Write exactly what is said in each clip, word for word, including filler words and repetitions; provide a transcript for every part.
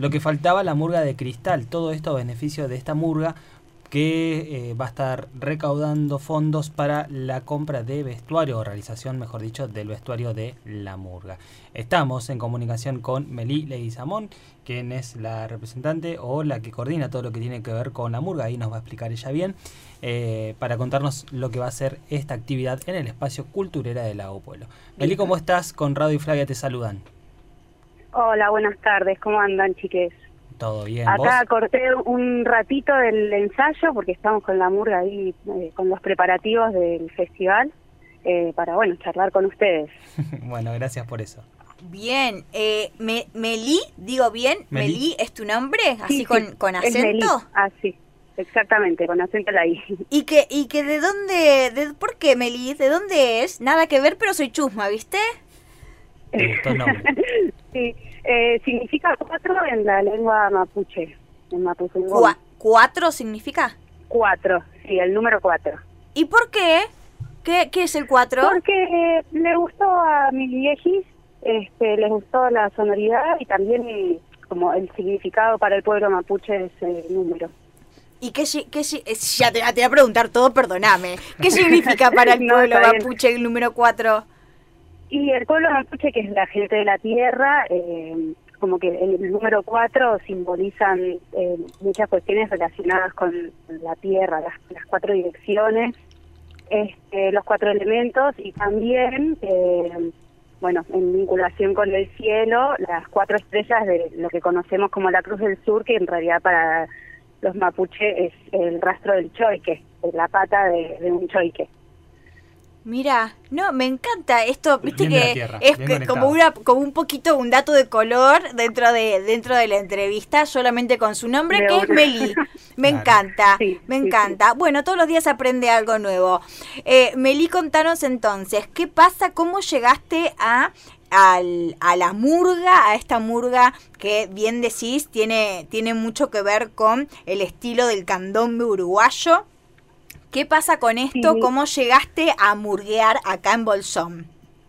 lo que faltaba, la murga de cristal. Todo esto a beneficio de esta murga que eh, va a estar recaudando fondos para la compra de vestuario, o realización, mejor dicho, del vestuario de la murga. Estamos en comunicación con Melí Leguizamón, quien es la representante o la que coordina todo lo que tiene que ver con la murga. Ahí nos va a explicar ella bien, eh, para contarnos lo que va a ser esta actividad en el espacio Culturera de Lago Puelo. Melí, ¿cómo estás? Conrado y Flavia te saludan. Hola, buenas tardes. ¿Cómo andan, chiques? Todo bien, Acá ¿vos? corté un ratito del ensayo porque estamos con la murga ahí, eh, con los preparativos del festival, eh, para, bueno, charlar con ustedes. Bueno, gracias por eso. Bien, eh, me, Melí, digo bien, Melí. Melí es tu nombre, así Sí, con, sí, con es Melí. acento. Ah, sí, exactamente, con acento en la I. Y que, y que de dónde, de, ¿por qué Melí? ¿De dónde es? Nada que ver, pero soy chusma, ¿viste? ¿Te gustó el nombre? Sí, eh, significa cuatro en la lengua mapuche, en mapuzungún. Cua- ¿Cuatro significa? Cuatro, sí, el número cuatro. ¿Y por qué? ¿Qué, qué es el cuatro? Porque eh, le gustó a mis viejis, este, les gustó la sonoridad y también eh, como el significado para el pueblo mapuche es el número. ¿Y qué, si- qué si- eh, ya te, ya te voy a preguntar todo, perdóname. ¿Qué significa para el No, pueblo está bien. mapuche el número cuatro? Y el pueblo mapuche, que es la gente de la tierra, eh, como que el, el número cuatro simbolizan eh, muchas cuestiones relacionadas con la tierra, las, las cuatro direcciones, este, los cuatro elementos y también, eh, bueno, en vinculación con el cielo, las cuatro estrellas de lo que conocemos como la Cruz del Sur, que en realidad para los mapuche es el rastro del choique, la pata de, de un choique. Mira, no, me encanta esto, viste Bien de la que tierra, es bien que conectado. como una, como un poquito un dato de color dentro de dentro de la entrevista, solamente con su nombre, De que es una. Melí. Me Claro. encanta, Sí, me sí, encanta. Bueno, todos los días aprende algo nuevo. Eh, Melí, contanos entonces, ¿qué pasa? ¿Cómo llegaste a al, a la murga, a esta murga que bien decís, tiene, tiene mucho que ver con el estilo del candombe uruguayo? ¿Qué pasa con esto? Sí. ¿Cómo llegaste a murguear acá en Bolsón?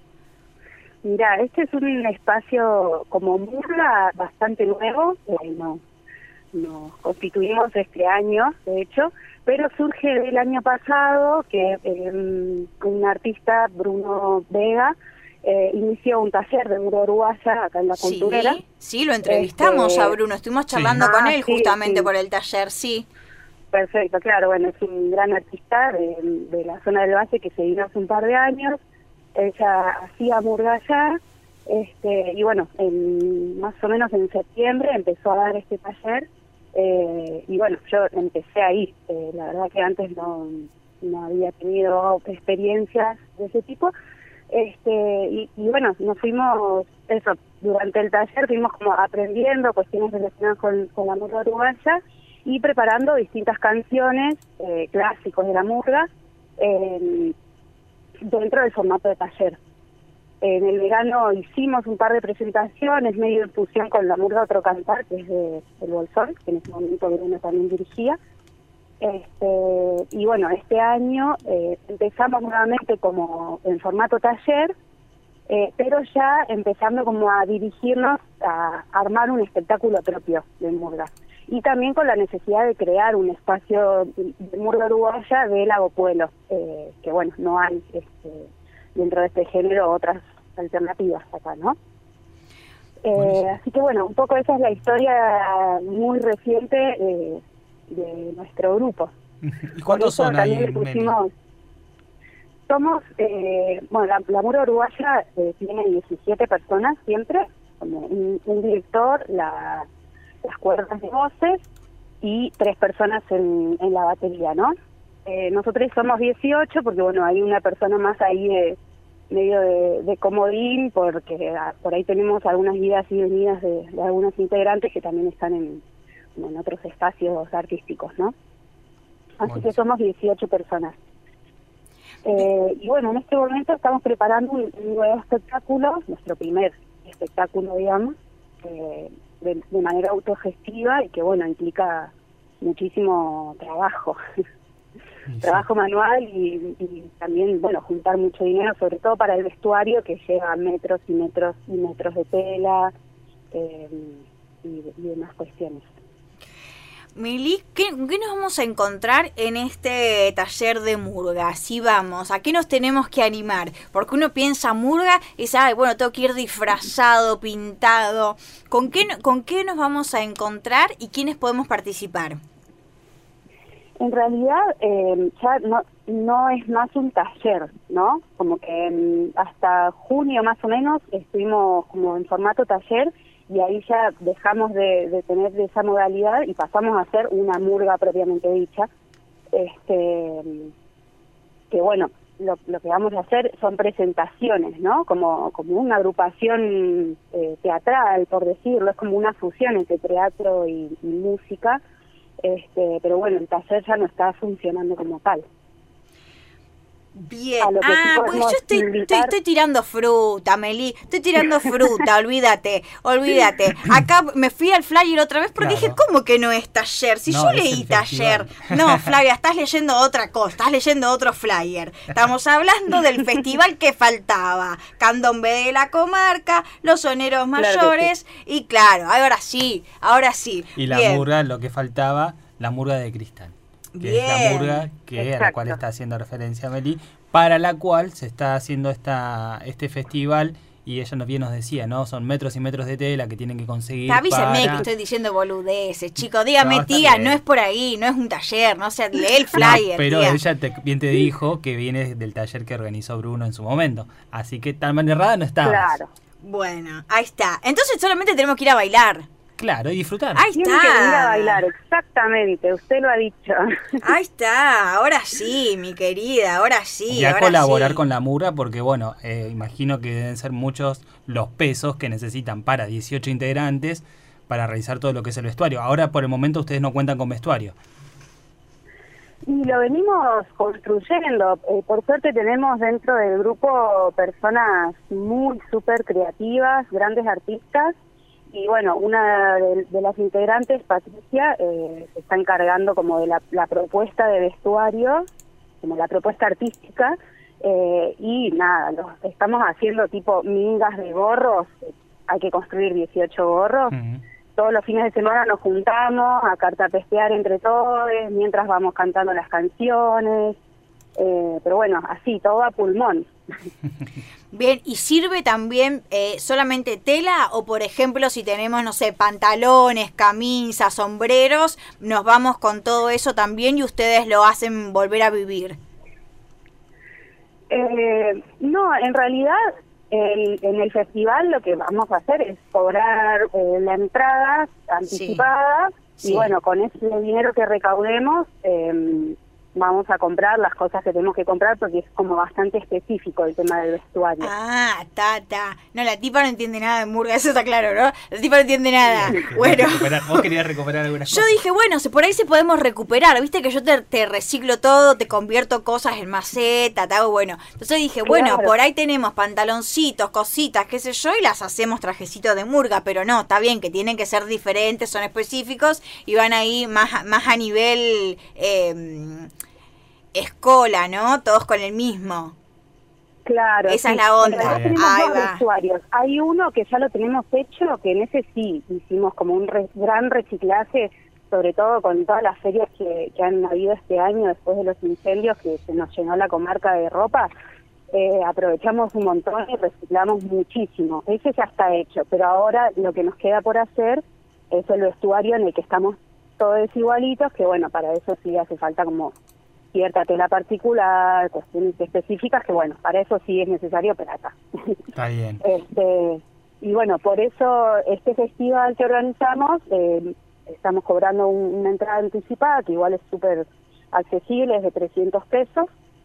Mira, este es un espacio como murga bastante nuevo, eh, no, nos constituimos este año, de hecho, pero surge del año pasado que eh, un artista, Bruno Vega, eh, inició un taller de murga uruguaya acá en la Sí, Culturera. sí, lo entrevistamos Este, a Bruno, estuvimos charlando sí. con Ah, él sí, justamente sí. por el taller, sí. Perfecto, claro, bueno, es un gran artista de, de la zona del Valle que se vino hace un par de años. Ella hacía murga allá, este, y bueno, en, más o menos en septiembre empezó a dar este taller, eh, y bueno, yo empecé ahí. Eh, la verdad que antes no, no había tenido experiencias de ese tipo, este, y, y bueno, nos fuimos, eso, durante el taller fuimos como aprendiendo cuestiones relacionadas con, con la murga uruguaya, y preparando distintas canciones, eh, clásicos de la murga, eh, dentro del formato de taller. En el verano hicimos un par de presentaciones, medio de fusión con la murga Otro Cantar, que es de, del Bolsón, que en ese momento Bruno también dirigía. Este, y bueno, este año eh, empezamos nuevamente como en formato taller, eh, pero ya empezando como a dirigirnos a armar un espectáculo propio de murga. Y también con la necesidad de crear un espacio de murga uruguaya de Lago Puelo, eh, que bueno, no hay este, dentro de este género otras alternativas acá, ¿no? Eh, así que bueno, un poco esa es la historia muy reciente de, de nuestro grupo. ¿Y cuántos Por eso son ahí, también le Meli? pusimos, somos, eh, bueno, la, la murga uruguaya eh, tiene diecisiete personas siempre, como un, un director, la... las cuerdas de voces y tres personas en, en la batería, ¿no? Eh, nosotros somos dieciocho porque, bueno, hay una persona más ahí de medio de, de comodín, porque ah, por ahí tenemos algunas idas y venidas de, de algunos integrantes que también están en, en otros espacios artísticos, ¿no? Así Bueno. que somos dieciocho personas. Eh, y bueno, en este momento estamos preparando un, un nuevo espectáculo, nuestro primer espectáculo, digamos, eh, de, de manera autogestiva y que, bueno, implica muchísimo trabajo, Sí. trabajo manual y, y también, bueno, juntar mucho dinero, sobre todo para el vestuario que lleva metros y metros y metros de tela, eh, y, y demás cuestiones. Meli, ¿qué, ¿qué nos vamos a encontrar en este taller de murga? Si vamos, ¿a qué nos tenemos que animar? Porque uno piensa murga y dice, ay, bueno, tengo que ir disfrazado, pintado. ¿Con qué, con qué nos vamos a encontrar y quiénes podemos participar? En realidad, eh, ya no, no es más un taller, ¿no? Como que eh, hasta junio más o menos estuvimos como en formato taller, y ahí ya dejamos de, de tener esa modalidad y pasamos a hacer una murga propiamente dicha. Este, que bueno, lo, lo que vamos a hacer son presentaciones, ¿no? Como, como una agrupación eh, teatral, por decirlo, es como una fusión entre teatro y, y música, este, pero bueno, el taller ya no está funcionando como tal. Bien, ah, pues yo estoy, estoy, estoy tirando fruta, Meli, estoy tirando fruta, olvídate, olvídate. Acá me fui al flyer otra vez porque claro. dije, ¿cómo que no es taller? Si no, yo leí taller. No, Flavia, estás leyendo otra cosa, estás leyendo otro flyer. Estamos hablando del festival que faltaba, Candombe de la Comarca, los soneros mayores, claro sí. y claro, ahora sí, ahora sí. Y la Bien. murga, lo que faltaba, la murga de cristal. Que Bien. es la murga que, a la cual está haciendo referencia Meli, para la cual se está haciendo esta este festival, y ella nos bien nos decía, ¿no? Son metros y metros de tela que tienen que conseguir. Avísenme para... que estoy diciendo boludeces, chicos, dígame, no, tía, bien. No es por ahí, no es un taller, no sé, lee el flyer. No, pero tía. ella te, bien te dijo que viene del taller que organizó Bruno en su momento, así que tan errada no estabas. Claro. Bueno, ahí está. Entonces solamente tenemos que ir a bailar. Claro, y disfrutar. Ahí está. Tiene que venir a bailar, exactamente, usted lo ha dicho. Ahí está, ahora sí, mi querida, ahora sí. Y a ahora colaborar sí. con la murga, porque bueno, eh, imagino que deben ser muchos los pesos que necesitan para dieciocho integrantes para realizar todo lo que es el vestuario. Ahora por el momento ustedes no cuentan con vestuario. Y lo venimos construyendo. Eh, por suerte tenemos dentro del grupo personas muy súper creativas, grandes artistas. Y bueno, una de, de las integrantes, Patricia, eh, se está encargando como de la, la propuesta de vestuario, como la propuesta artística, eh, y nada, lo, estamos haciendo tipo mingas de gorros, hay que construir dieciocho gorros, uh-huh. Todos los fines de semana nos juntamos a cartapestear entre todos, mientras vamos cantando las canciones, eh, pero bueno, así, todo a pulmón. Bien, ¿y sirve también eh, solamente tela o, por ejemplo, si tenemos, no sé, pantalones, camisas, sombreros, nos vamos con todo eso también y ustedes lo hacen volver a vivir? Eh, no, en realidad el, en el festival lo que vamos a hacer es cobrar eh, la entrada anticipada sí. y sí. bueno, con ese dinero que recaudemos eh, vamos a comprar las cosas que tenemos que comprar porque es como bastante específico el tema del vestuario. Ah, está, está. No, la tipa no entiende nada de murga, eso está claro, ¿no? La tipa no entiende nada. Bueno. Vos querías recuperar algunas yo cosas. Yo dije, bueno, por ahí se podemos recuperar. Viste que yo te, te reciclo todo, te convierto cosas en maceta, te hago bueno. Entonces dije, bueno, claro. por ahí tenemos pantaloncitos, cositas, qué sé yo, y las hacemos trajecitos de murga, pero no, está bien que tienen que ser diferentes, son específicos y van ahí más, más a nivel... Eh, escola, ¿no? Todos con el mismo. Claro. Esa sí. es la onda. Tenemos Ahí dos va. vestuarios. Hay uno que ya lo tenemos hecho, que en ese sí hicimos como un re- gran reciclaje, sobre todo con todas las ferias que, que han habido este año después de los incendios, que se nos llenó la comarca de ropa. Eh, aprovechamos un montón y reciclamos muchísimo. Ese ya está hecho, pero ahora lo que nos queda por hacer es el vestuario en el que estamos todos igualitos, que bueno, para eso sí hace falta como cierta tela particular, cuestiones específicas, que bueno, para eso sí es necesario plata. Está bien. Este, y bueno, por eso este festival que organizamos, eh, estamos cobrando un, una entrada anticipada, que igual es súper accesible, es de trescientos pesos,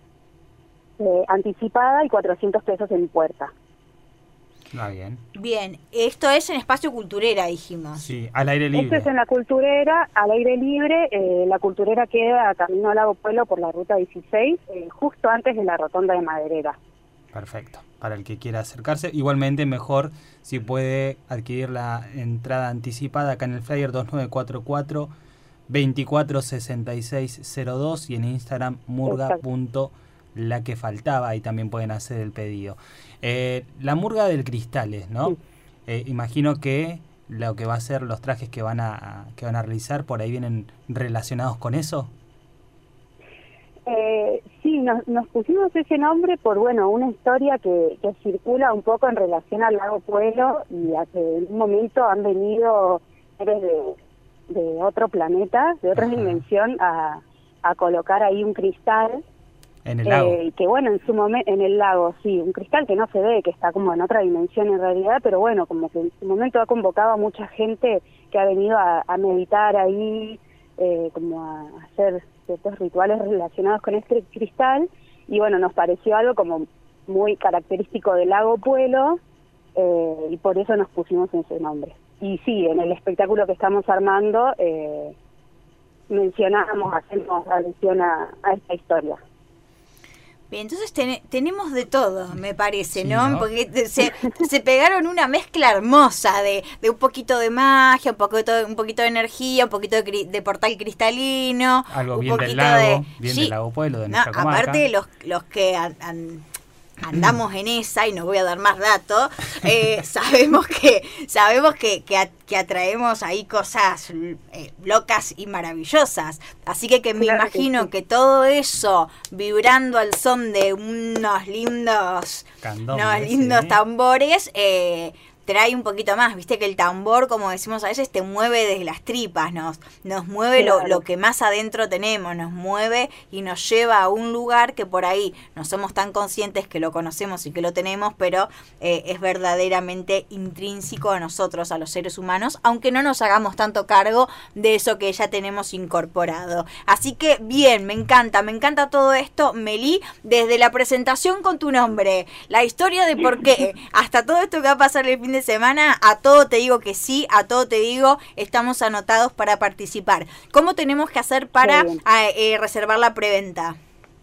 eh, anticipada, y cuatrocientos pesos en puerta. Ah, bien. Bien, esto es en Espacio Culturera, dijimos. Sí, al aire libre. Esto es en la Culturera, al aire libre. Eh, la Culturera queda camino al Lago Pueblo por la ruta dieciséis, eh, justo antes de la rotonda de Maderera. Perfecto, para el que quiera acercarse. Igualmente mejor si puede adquirir la entrada anticipada acá en el flyer dos nueve cuatro cuatro, veinticuatro sesenta y seis cero dos y en Instagram murga punto la que faltaba, ahí también pueden hacer el pedido. Eh, la murga del Cristales, ¿no? Sí. Eh, imagino que lo que va a ser los trajes que van a que van a realizar, por ahí vienen relacionados con eso. Eh, sí, nos, nos pusimos ese nombre por, bueno, una historia que, que circula un poco en relación al lago Puelo y a que en un momento han venido seres de, de otro planeta, de otra Ajá. dimensión, a, a colocar ahí un cristal. En el lago. Eh, que bueno, en su momento, en el lago, sí, un cristal que no se ve, que está como en otra dimensión en realidad, pero bueno, como que en su momento ha convocado a mucha gente que ha venido a, a meditar ahí, eh, como a hacer ciertos rituales relacionados con este cristal, y bueno, nos pareció algo como muy característico del lago Puelo, eh, y por eso nos pusimos ese nombre. Y sí, en el espectáculo que estamos armando, eh, mencionamos, hacemos alusión a, a esta historia. Bien, entonces ten, tenemos de todo, me parece, sí, ¿no? ¿no? Porque se, se pegaron una mezcla hermosa de, de un poquito de magia, un poquito, un poquito de energía, un poquito de, de portal cristalino. Algo un bien poquito del lago, de, bien sí, del lago Puelo, de no, nuestra comarca. Aparte, los, los que han, han, andamos en esa, y no voy a dar más datos, eh, sabemos que sabemos que, que, a, que atraemos ahí cosas eh, locas y maravillosas. Así que, que me claro imagino que, sí. que todo eso vibrando al son de unos lindos, Candombe, unos lindos sí. tambores, eh, trae un poquito más. Viste que el tambor, como decimos a veces, te mueve desde las tripas, nos, nos mueve claro. lo, lo que más adentro tenemos, nos mueve y nos lleva a un lugar que por ahí no somos tan conscientes que lo conocemos y que lo tenemos, pero eh, es verdaderamente intrínseco a nosotros, a los seres humanos, aunque no nos hagamos tanto cargo de eso que ya tenemos incorporado. Así que bien, me encanta, me encanta todo esto, Meli, desde la presentación con tu nombre, la historia de por qué, hasta todo esto que va a pasar el fin de semana, a todo te digo que sí, a todo te digo, estamos anotados para participar. ¿Cómo tenemos que hacer para a, eh, reservar la preventa?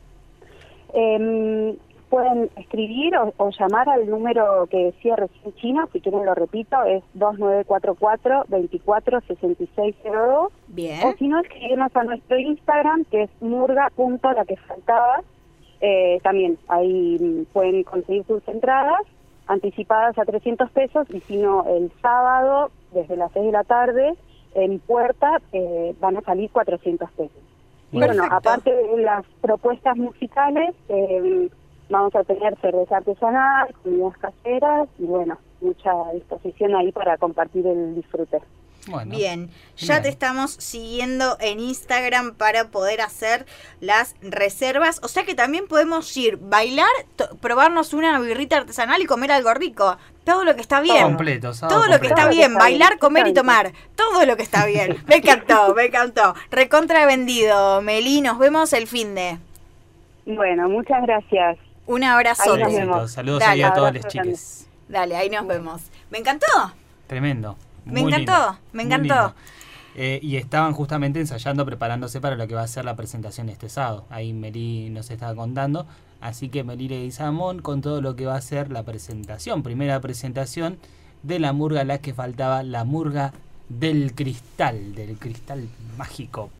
Eh, pueden escribir o, o llamar al número que decía recién Chino, si quieren lo repito, es dos nueve cuatro cuatro, veinticuatro sesenta y seis cero dos. Bien. O si no, escribirnos a nuestro Instagram, que es murga punto la que faltaba. Eh, también ahí pueden conseguir sus entradas anticipadas a trescientos pesos, y si no, el sábado, desde las seis de la tarde, en puerta, eh, van a salir cuatrocientos pesos. Y Perfecto. bueno, aparte de las propuestas musicales, eh, vamos a tener cerveza artesanal, comidas caseras, y bueno, mucha disposición ahí para compartir el disfrute. Bueno, bien, ya bien. Te estamos siguiendo en Instagram para poder hacer las reservas. O sea que también podemos ir, bailar, probarnos una birrita artesanal y comer algo rico. Todo lo que está bien. Todo completo. Todo completo. Lo que está bien, bailar, comer y tomar. Todo lo que está bien. Me encantó, me encantó. Recontra vendido, Meli. Nos vemos el fin de. Bueno, muchas gracias. Un abrazo. Saludos Dale, ahí a todas las chicas. Dale, ahí nos vemos. ¿Me encantó? Tremendo. Me Muy encantó, lindo, me encantó. Eh, y estaban justamente ensayando, preparándose para lo que va a ser la presentación este sábado. Ahí Meli nos estaba contando. Así que Meli Leguizamón con todo lo que va a ser la presentación. Primera presentación de la murga, la que faltaba, la murga del cristal, del cristal mágico